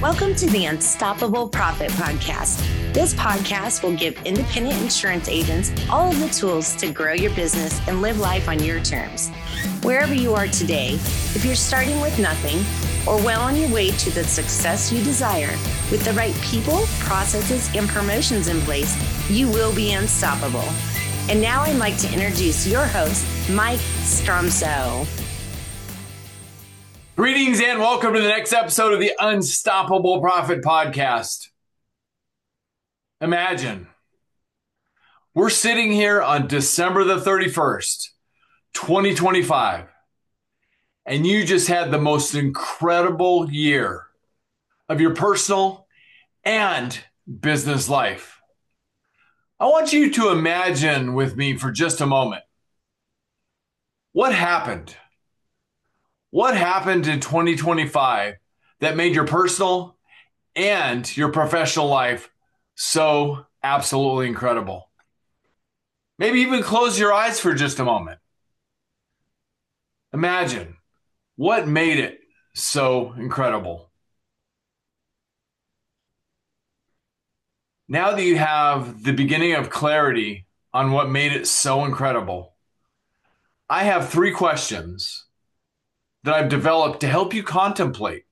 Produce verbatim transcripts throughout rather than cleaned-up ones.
Welcome to the Unstoppable Profit Podcast. This podcast will give independent insurance agents all of the tools to grow your business and live life on your terms. Wherever you are today, if you're starting with nothing or well on your way to the success you desire, with the right people, processes, and promotions in place, you will be unstoppable. And now I'd like to introduce your host, Mike Stromsoe. Greetings and welcome to the next episode of the Unstoppable Profit Podcast. Imagine we're sitting here on December the thirty-first, twenty twenty-five, and you just had the most incredible year of your personal and business life. I want you to imagine with me for just a moment. What happened? What happened in twenty twenty-five that made your personal and your professional life so absolutely incredible? Maybe even close your eyes for just a moment. Imagine what made it so incredible. Now that you have the beginning of clarity on what made it so incredible, I have three questions that I've developed to help you contemplate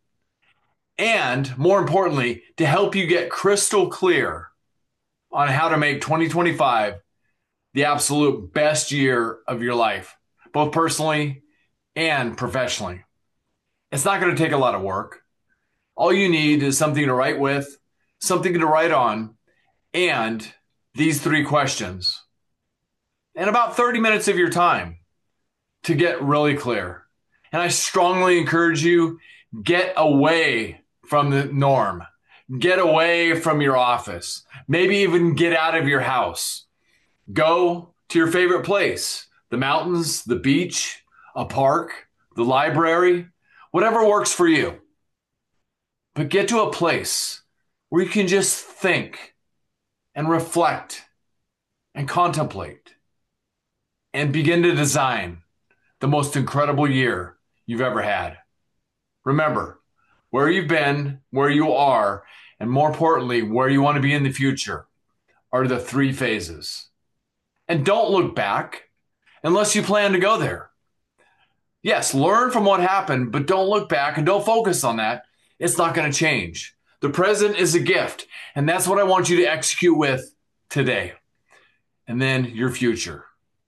and, more importantly, to help you get crystal clear on how to make twenty twenty-five the absolute best year of your life, both personally and professionally. It's not going to take a lot of work. All you need is something to write with, something to write on, and these three questions, and about thirty minutes of your time to get really clear. And I strongly encourage you, get away from the norm. Get away from your office. Maybe even get out of your house. Go to your favorite place, the mountains, the beach, a park, the library, whatever works for you. But get to a place where you can just think and reflect and contemplate and begin to design the most incredible year you've ever had. Remember, where you've been, where you are, and more importantly, where you want to be in the future are the three phases. And don't look back unless you plan to go there. Yes, learn from what happened, but don't look back and don't focus on that. It's not going to change. The present is a gift, and that's what I want you to execute with today. And then your future.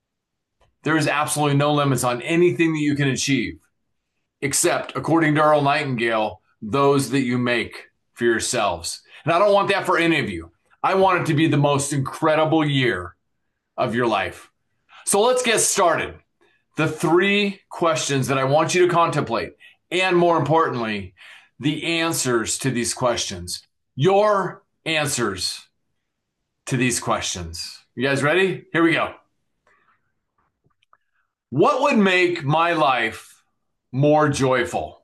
There is absolutely no limits on anything that you can achieve, except, according to Earl Nightingale, those that you make for yourselves. And I don't want that for any of you. I want it to be the most incredible year of your life. So let's get started. The three questions that I want you to contemplate, and more importantly, the answers to these questions. Your answers to these questions. You guys ready? Here we go. What would make my life more joyful?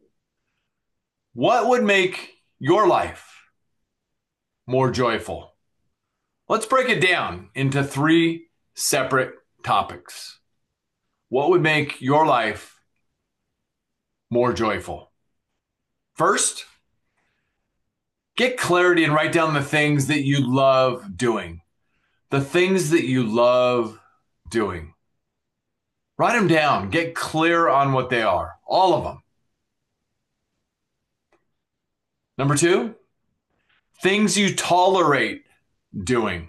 What would make your life more joyful? Let's break it down into three separate topics. What would make your life more joyful? First, get clarity and write down the things that you love doing. The things that you love doing. Write them down. Get clear on what they are. All of them. Number two, things you tolerate doing.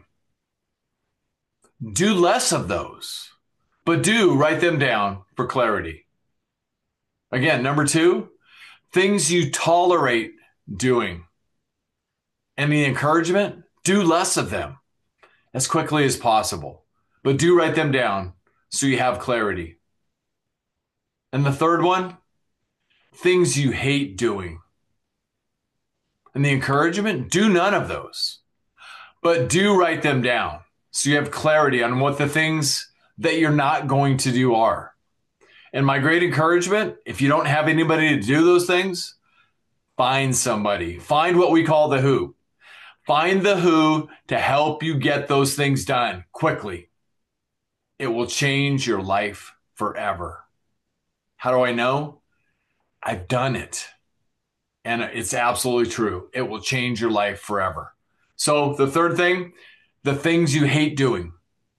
Do less of those, but do write them down for clarity. Again, number two, things you tolerate doing. And the encouragement, do less of them as quickly as possible, but do write them down so you have clarity. And the third one, things you hate doing. And the encouragement, do none of those, but do write them down so you have clarity on what the things that you're not going to do are. And my great encouragement, if you don't have anybody to do those things, find somebody. Find what we call the who. Find the who to help you get those things done quickly. It will change your life forever. How do I know? I've done it. And it's absolutely true. It will change your life forever. So the third thing, the things you hate doing.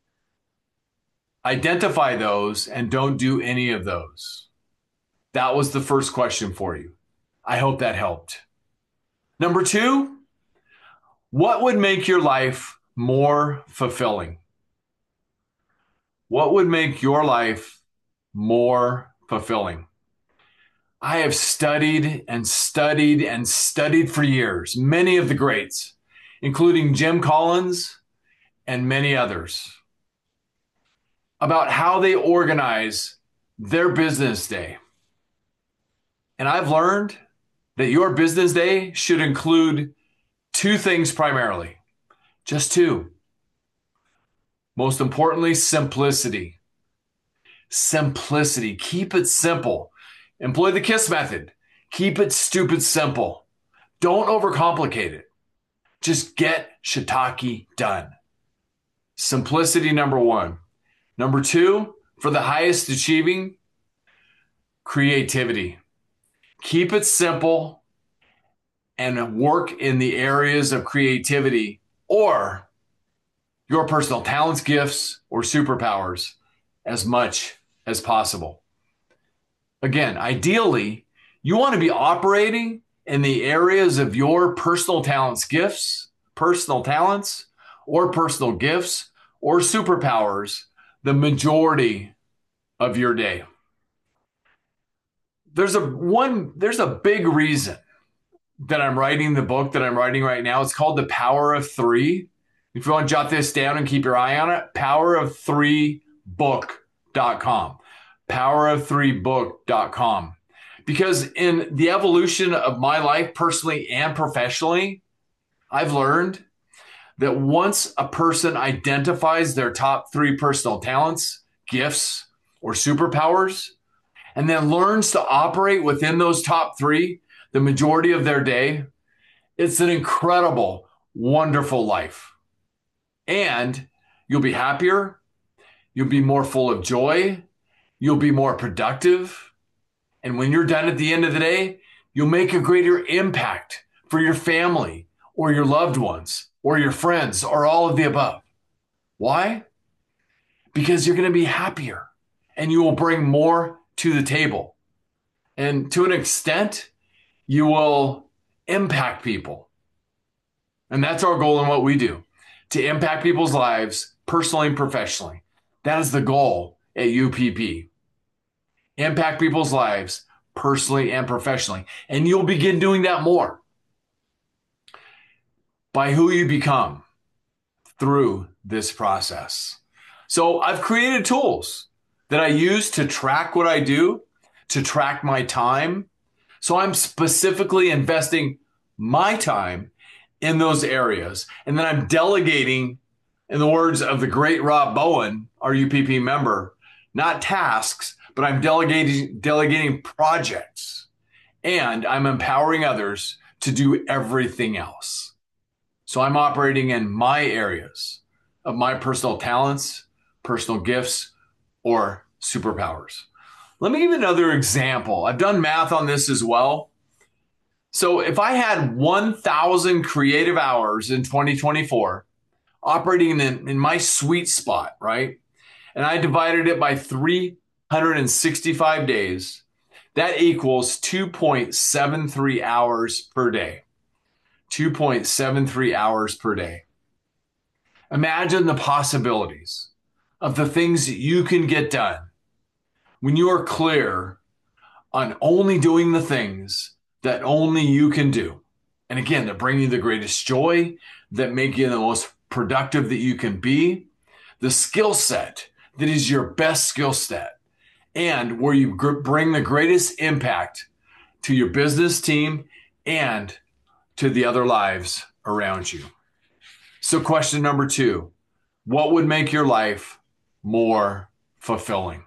Identify those and don't do any of those. That was the first question for you. I hope that helped. Number two, what would make your life more fulfilling? What would make your life more fulfilling? I have studied and studied and studied for years, many of the greats, including Jim Collins and many others, about how they organize their business day. And I've learned that your business day should include two things primarily, just two. Most importantly, simplicity. Simplicity. Keep it simple. Employ the KISS method. Keep it stupid simple. Don't overcomplicate it. Just get shiitake done. Simplicity, number one. Number two, for the highest achieving, creativity. Keep it simple and work in the areas of creativity or your personal talents, gifts, or superpowers as much as possible. Again, ideally, you want to be operating in the areas of your personal talents, gifts, personal talents, or personal gifts, or superpowers the majority of your day. There's a one, there's a big reason that I'm writing the book that I'm writing right now. It's called The Power of Three. If you want to jot this down and keep your eye on it, power of three book dot com. power of three book dot com. Because in the evolution of my life, personally and professionally, I've learned that once a person identifies their top three personal talents, gifts, or superpowers, and then learns to operate within those top three the majority of their day, it's an incredible, wonderful life. And you'll be happier, you'll be more full of joy, you'll be more productive, and when you're done at the end of the day, you'll make a greater impact for your family or your loved ones or your friends or all of the above. Why? Because you're going to be happier and you will bring more to the table. And to an extent, you will impact people. And that's our goal in what we do, to impact people's lives personally and professionally. That is the goal at U P P. Impact people's lives personally and professionally. And you'll begin doing that more by who you become through this process. So I've created tools that I use to track what I do, to track my time. So I'm specifically investing my time in those areas. And then I'm delegating, in the words of the great Rob Bowen, our U P P member, not tasks, but I'm delegating, delegating projects. And I'm empowering others to do everything else. So I'm operating in my areas of my personal talents, personal gifts, or superpowers. Let me give you another example. I've done math on this as well. So if I had one thousand creative hours in twenty twenty-four, operating in, in my sweet spot, right? And I divided it by three hundred sixty-five days, that equals two point seven three hours per day. two point seven three hours per day. Imagine the possibilities of the things that you can get done when you are clear on only doing the things that only you can do. And again, that bring you the greatest joy, that make you the most productive that you can be, the skill set that is your best skill set, and where you gr- bring the greatest impact to your business team and to the other lives around you. So question number two, what would make your life more fulfilling?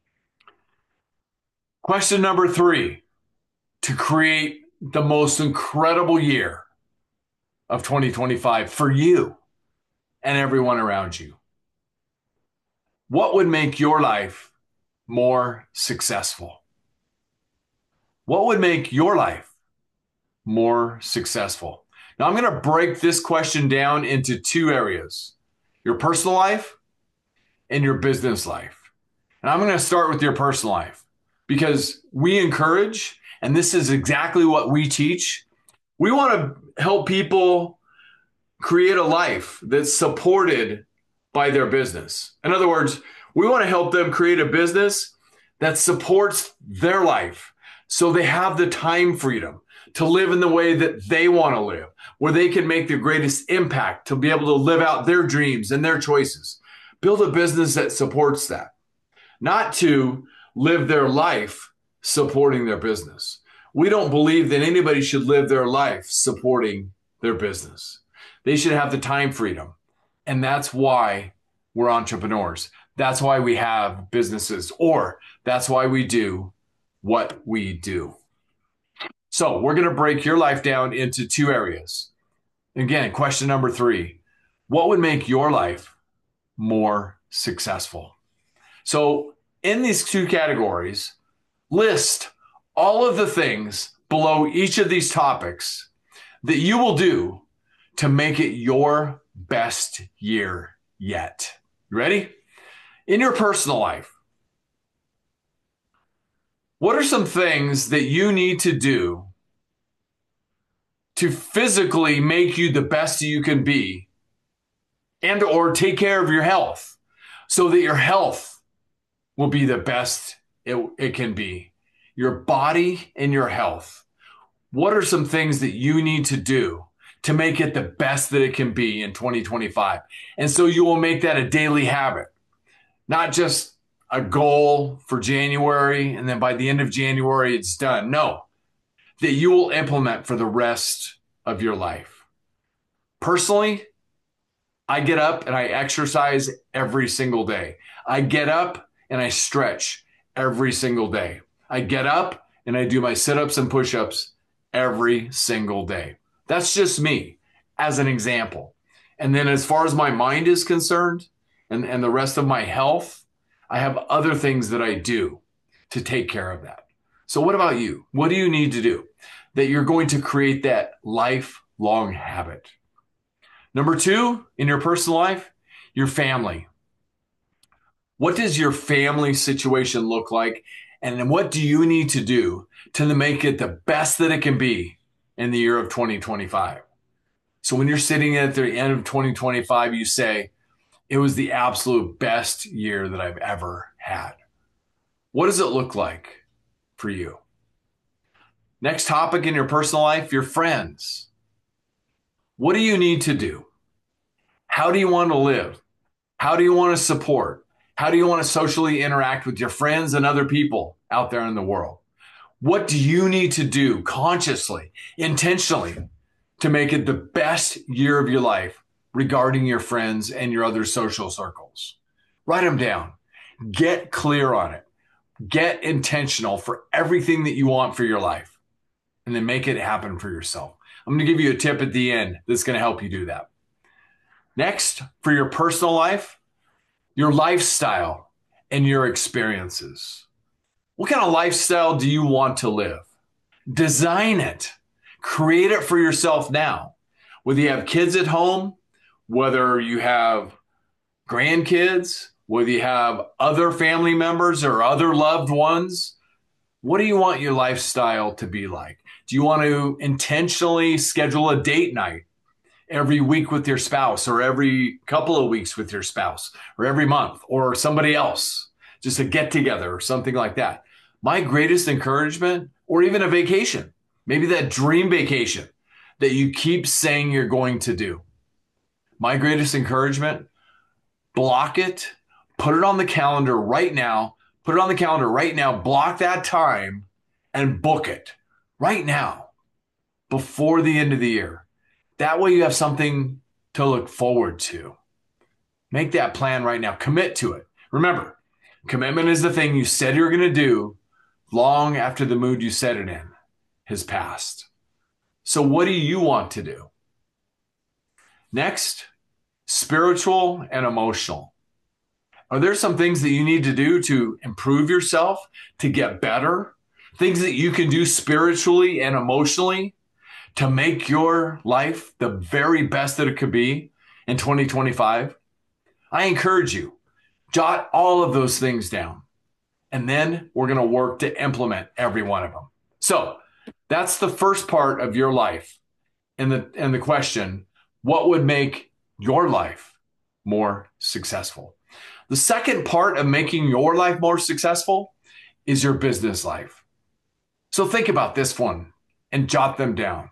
Question number three, to create the most incredible year of twenty twenty-five for you and everyone around you. What would make your life more successful? What would make your life more successful? Now, I'm going to break this question down into two areas: your personal life and your business life. And I'm going to start with your personal life because we encourage, and this is exactly what we teach. We want to help people create a life that's supported by their business. In other words, we want to help them create a business that supports their life so they have the time freedom to live in the way that they want to live, where they can make the greatest impact to be able to live out their dreams and their choices. Build a business that supports that, not to live their life supporting their business. We don't believe that anybody should live their life supporting their business. They should have the time freedom. And that's why we're entrepreneurs. That's why we have businesses, or that's why we do what we do. So we're going to break your life down into two areas. Again, question number three: what would make your life more successful? So in these two categories, list all of the things below each of these topics that you will do to make it your best year yet. You ready? In your personal life, what are some things that you need to do to physically make you the best you can be, and or take care of your health so that your health will be the best it, it can be? Your body and your health. What are some things that you need to do to make it the best that it can be in twenty twenty-five? And so you will make that a daily habit, not just a goal for January and then by the end of January it's done. No, that you will implement for the rest of your life. Personally, I get up and I exercise every single day. I get up and I stretch every single day. I get up and I do my sit-ups and push-ups every single day. That's just me as an example. And then as far as my mind is concerned and, and the rest of my health, I have other things that I do to take care of that. So what about you? What do you need to do that you're going to create that lifelong habit? Number two, in your personal life, your family. What does your family situation look like? And what do you need to do to make it the best that it can be in the year of twenty twenty-five? So when you're sitting at the end of twenty twenty-five, you say, it was the absolute best year that I've ever had. What does it look like for you? Next topic in your personal life, your friends. What do you need to do? How do you want to live? How do you want to support? How do you want to socially interact with your friends and other people out there in the world? What do you need to do consciously, intentionally, to make it the best year of your life regarding your friends and your other social circles? Write them down. Get clear on it. Get intentional for everything that you want for your life, and then make it happen for yourself. I'm going to give you a tip at the end that's going to help you do that. Next, for your personal life, your lifestyle and your experiences. What kind of lifestyle do you want to live? Design it. Create it for yourself now. Whether you have kids at home, whether you have grandkids, whether you have other family members or other loved ones, what do you want your lifestyle to be like? Do you want to intentionally schedule a date night every week with your spouse, or every couple of weeks with your spouse, or every month, or somebody else, just a get together or something like that? My greatest encouragement, or even a vacation, maybe that dream vacation that you keep saying you're going to do. My greatest encouragement, block it, put it on the calendar right now, put it on the calendar right now, block that time and book it right now before the end of the year. That way you have something to look forward to. Make that plan right now. Commit to it. Remember, commitment is the thing you said you were going to do long after the mood you set it in has passed. So what do you want to do? Next, spiritual and emotional. Are there some things that you need to do to improve yourself, to get better? Things that you can do spiritually and emotionally to make your life the very best that it could be in twenty twenty-five, I encourage you, jot all of those things down. And then we're going to work to implement every one of them. So that's the first part of your life. And the, and the question, what would make your life more successful? The second part of making your life more successful is your business life. So think about this one and jot them down.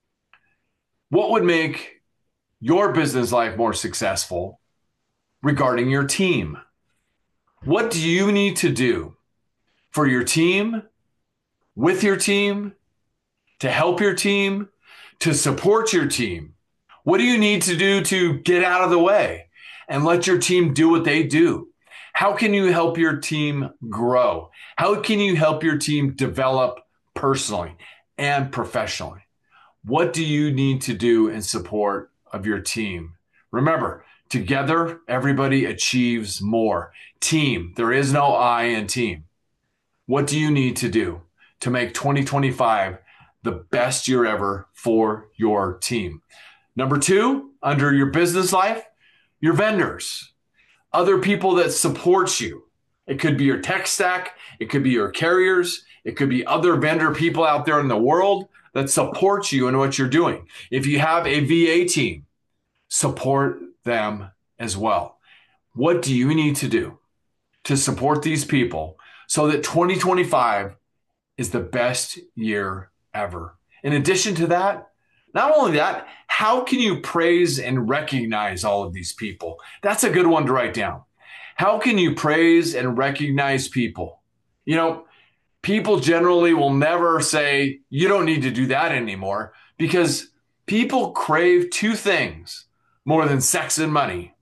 What would make your business life more successful regarding your team? What do you need to do for your team, with your team, to help your team, to support your team? What do you need to do to get out of the way and let your team do what they do? How can you help your team grow? How can you help your team develop personally and professionally? What do you need to do in support of your team? Remember, together, everybody achieves more. Team, there is no I in team. What do you need to do to make twenty twenty-five the best year ever for your team? Number two, under your business life, your vendors, other people that support you. It could be your tech stack. It could be your carriers. It could be other vendor people out there in the world that support you in what you're doing. If you have a V A team, support them as well. What do you need to do to support these people so that twenty twenty-five is the best year ever? In addition to that, not only that, how can you praise and recognize all of these people? That's a good one to write down. How can you praise and recognize people? You know, people generally will never say, you don't need to do that anymore, because people crave two things more than sex and money: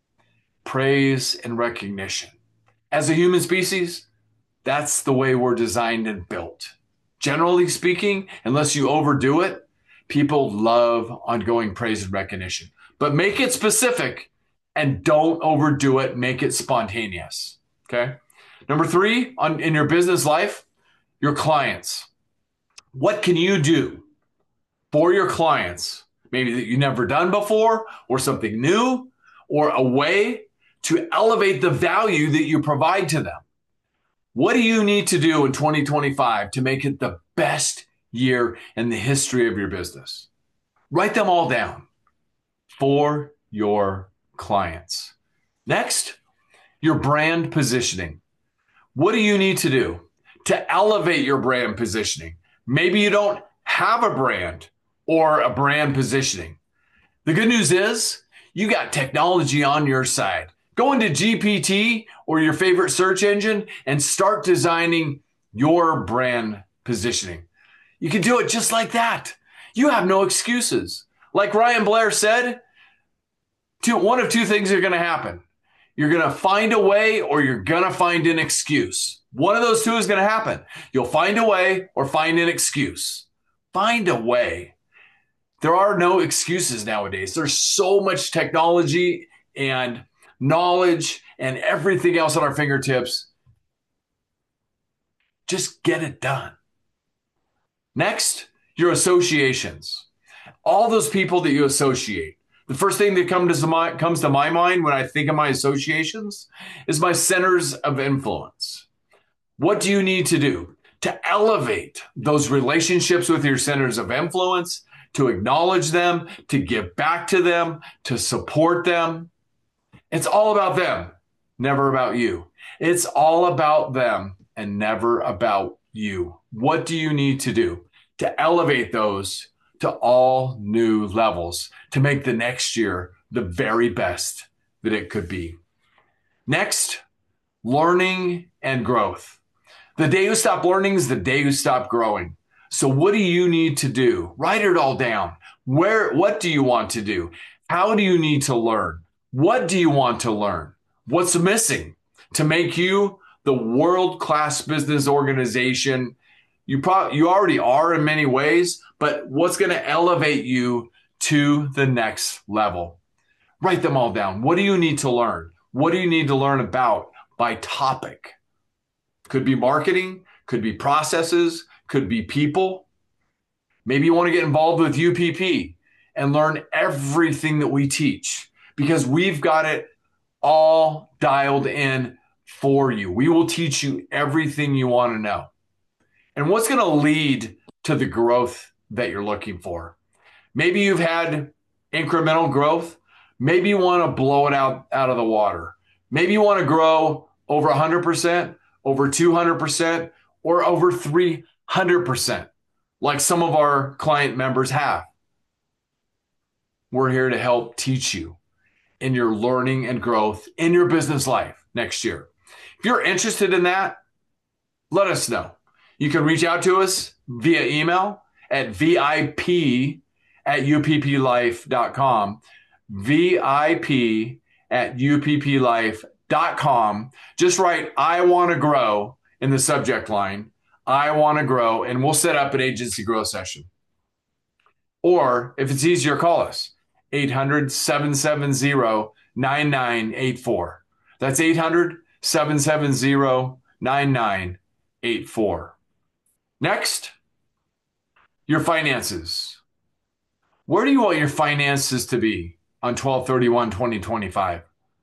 praise and recognition. As a human species, that's the way we're designed and built. Generally speaking, unless you overdo it, people love ongoing praise and recognition. But make it specific and don't overdo it. Make it spontaneous. Okay. Number three, on, in your business life, your clients. What can you do for your clients? Maybe that you've never done before, or something new, or a way to elevate the value that you provide to them. What do you need to do in twenty twenty-five to make it the best year in the history of your business? Write them all down for your clients. Next, your brand positioning. What do you need to do to elevate your brand positioning? Maybe you don't have a brand or a brand positioning. The good news is you got technology on your side. Go into G P T or your favorite search engine and start designing your brand positioning. You can do it just like that. You have no excuses. Like Ryan Blair said, two, one of two things are going to happen. You're going to find a way, or you're going to find an excuse. One of those two is going to happen. You'll find a way or find an excuse. Find a way. There are no excuses nowadays. There's so much technology and knowledge and everything else at our fingertips. Just get it done. Next, your associations. All those people that you associate. The first thing that comes to my, comes to my mind when I think of my associations is my centers of influence. What do you need to do to elevate those relationships with your centers of influence, to acknowledge them, to give back to them, to support them? It's all about them, never about you. It's all about them and never about you. What do you need to do to elevate those to all new levels to make the next year the very best that it could be? Next, learning and growth. The day you stop learning is the day you stop growing. So what do you need to do? Write it all down. Where, what do you want to do? How do you need to learn? What do you want to learn? What's missing to make you the world-class business organization you probably you already are in many ways, but what's going to elevate you to the next level? Write them all down. What do you need to learn? What do you need to learn about by topic? Could be marketing, could be processes, could be people. Maybe you want to get involved with U P P and learn everything that we teach, because we've got it all dialed in for you. We will teach you everything you want to know. And what's going to lead to the growth that you're looking for? Maybe you've had incremental growth. Maybe you want to blow it out, out of the water. Maybe you want to grow over one hundred percent, over two hundred percent, or over three hundred percent, like some of our client members have. We're here to help teach you in your learning and growth in your business life next year. If you're interested in that, let us know. You can reach out to us via email at vip at upplife.com, vip at upplife.com. Just write, I want to grow in the subject line. I want to grow, and we'll set up an agency growth session. Or if it's easier, call us, eight hundred, seven seven zero, nine nine eight four. That's eight hundred, seven seven zero, nine nine eight four. Next, your finances. Where do you want your finances to be on twelve thirty-one twenty twenty-five?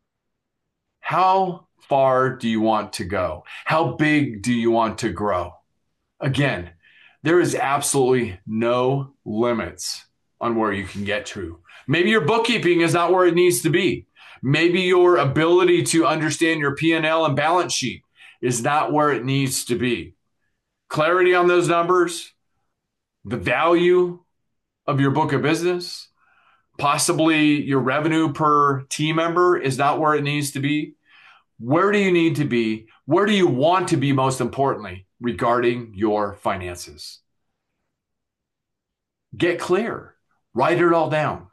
How far do you want to go? How big do you want to grow? Again, there is absolutely no limits on where you can get to. Maybe your bookkeeping is not where it needs to be. Maybe your ability to understand your P and L and balance sheet is not where it needs to be. Clarity on those numbers, the value of your book of business, possibly your revenue per team member is not where it needs to be. Where do you need to be? Where do you want to be, most importantly, regarding your finances? Get clear. Write it all down.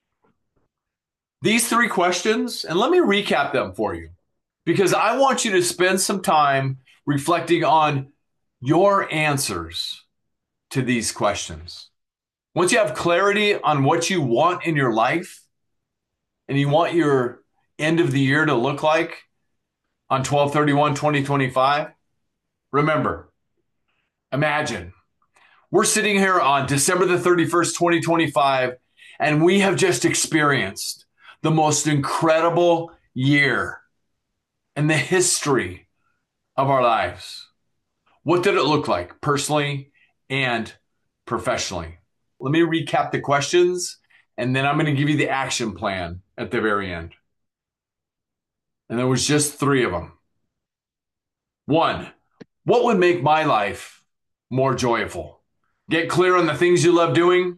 These three questions, and let me recap them for you, because I want you to spend some time reflecting on your answers to these questions. Once you have clarity on what you want in your life, and you want your end of the year to look like on twelve thirty-one twenty twenty-five, remember, imagine we're sitting here on December the thirty-first, twenty twenty-five, and we have just experienced the most incredible year in the history of our lives. What did it look like personally and professionally? Let me recap the questions, and then I'm going to give you the action plan at the very end. And there was just three of them. One, what would make my life more joyful? Get clear on the things you love doing.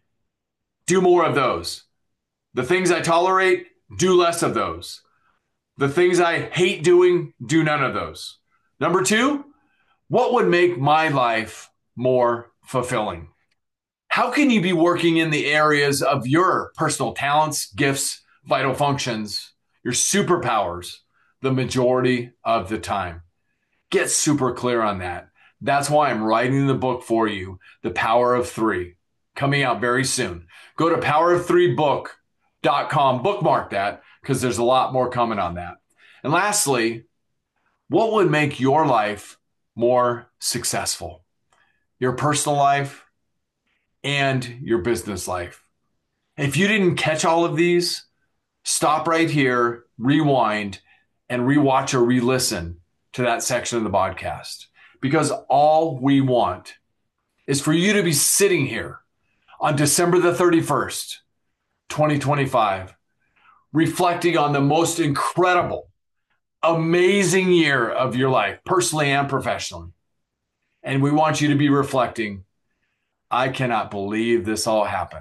Do more of those. The things I tolerate, do less of those. The things I hate doing, do none of those. Number two, what would make my life more fulfilling? How can you be working in the areas of your personal talents, gifts, vital functions, your superpowers the majority of the time? Get super clear on that. That's why I'm writing the book for you, The Power of Three, coming out very soon. Go to power of three book dot com, bookmark that, because there's a lot more coming on that. And lastly, what would make your life more successful? Your personal life and your business life. If you didn't catch all of these, stop right here, rewind, and rewatch or re-listen to that section of the podcast. Because all we want is for you to be sitting here on December the thirty-first, twenty twenty-five, reflecting on the most incredible, amazing year of your life, personally and professionally. And we want you to be reflecting, I cannot believe this all happened.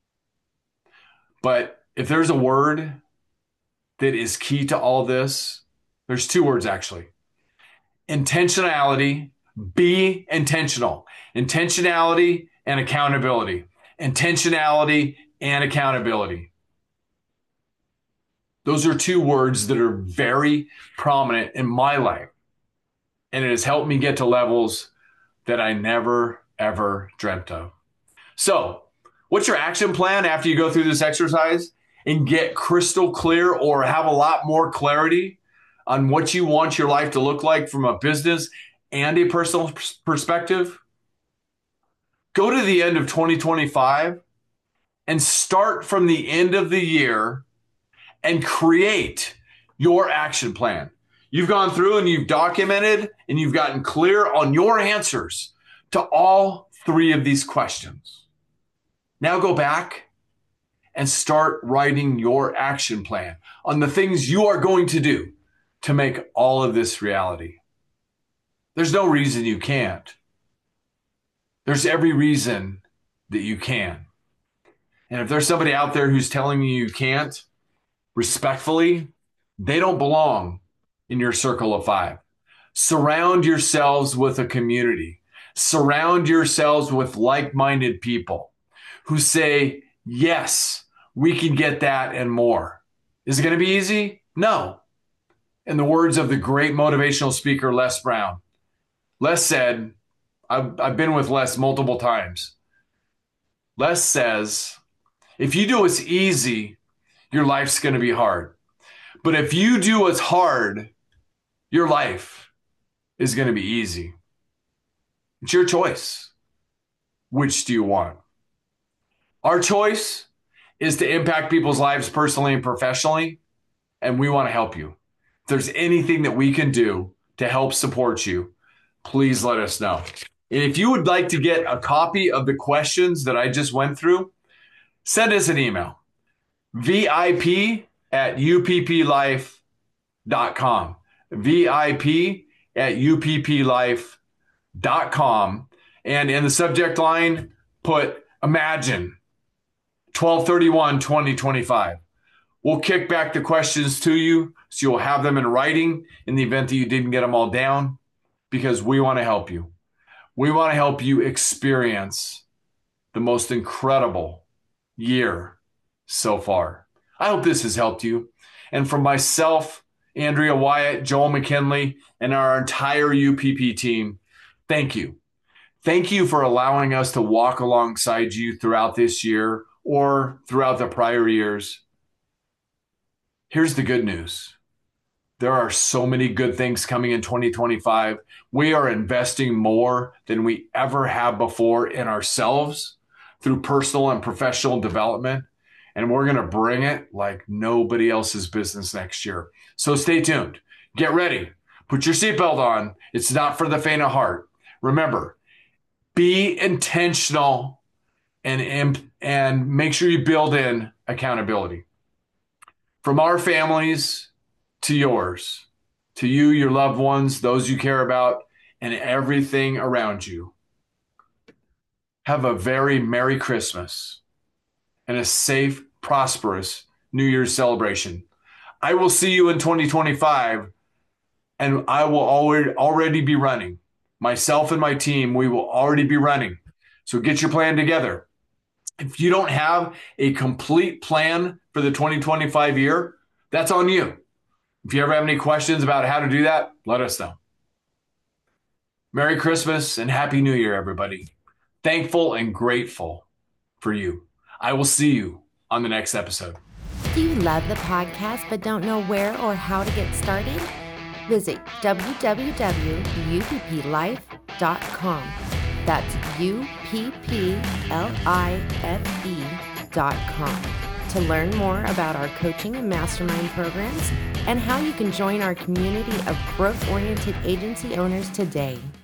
But if there's a word that is key to all this, there's two words actually. Intentionality. Be intentional. Intentionality and accountability. Intentionality and accountability. Those are two words that are very prominent in my life. And it has helped me get to levels that I never, ever dreamt of. So, what's your action plan after you go through this exercise and get crystal clear or have a lot more clarity on what you want your life to look like from a business and a personal perspective? go to the end of twenty twenty-five and start from the end of the year and create your action plan. You've gone through and you've documented and you've gotten clear on your answers to all three of these questions. Now go back and start writing your action plan on the things you are going to do to make all of this reality. There's no reason you can't. There's every reason that you can. And if there's somebody out there who's telling you you can't, respectfully, they don't belong in your circle of five. Surround yourselves with a community. Surround yourselves with like-minded people who say, yes, we can get that and more. Is it going to be easy? No. In the words of the great motivational speaker, Les Brown, Les said, I've, I've been with Les multiple times. Les says, if you do what's easy, your life's going to be hard. But if you do what's hard, your life is going to be easy. It's your choice. Which do you want? Our choice is to impact people's lives personally and professionally, and we want to help you. If there's anything that we can do to help support you, please let us know. And if you would like to get a copy of the questions that I just went through, send us an email, V I P at U P P life dot com, V I P at U P P life dot com. And in the subject line, put imagine twelve thirty-one twenty twenty-five. We'll kick back the questions to you so you'll have them in writing in the event that you didn't get them all down, because we want to help you. We want to help you experience the most incredible year so far. I hope this has helped you. And from myself, Andrea Wyatt, Joel McKinley, and our entire U P P team, thank you. Thank you for allowing us to walk alongside you throughout this year or throughout the prior years. Here's the good news. There are so many good things coming in twenty twenty-five. We are investing more than we ever have before in ourselves through personal and professional development. And we're going to bring it like nobody else's business next year. So stay tuned. Get ready. Put your seatbelt on. It's not for the faint of heart. Remember, be intentional and, and make sure you build in accountability. From our families to yours, to you, your loved ones, those you care about, and everything around you. Have a very Merry Christmas and a safe, prosperous New Year's celebration. I will see you in twenty twenty-five, and I will already, already be running. Myself and my team, we will already be running. So get your plan together. If you don't have a complete plan for the twenty twenty-five year, that's on you. If you ever have any questions about how to do that, let us know. Merry Christmas and Happy New Year, everybody. Thankful and grateful for you. I will see you on the next episode. Do you love the podcast but don't know where or how to get started? Visit w w w dot u p p life dot com. That's U P P L I F E dot com to learn more about our coaching and mastermind programs and how you can join our community of growth-oriented agency owners today.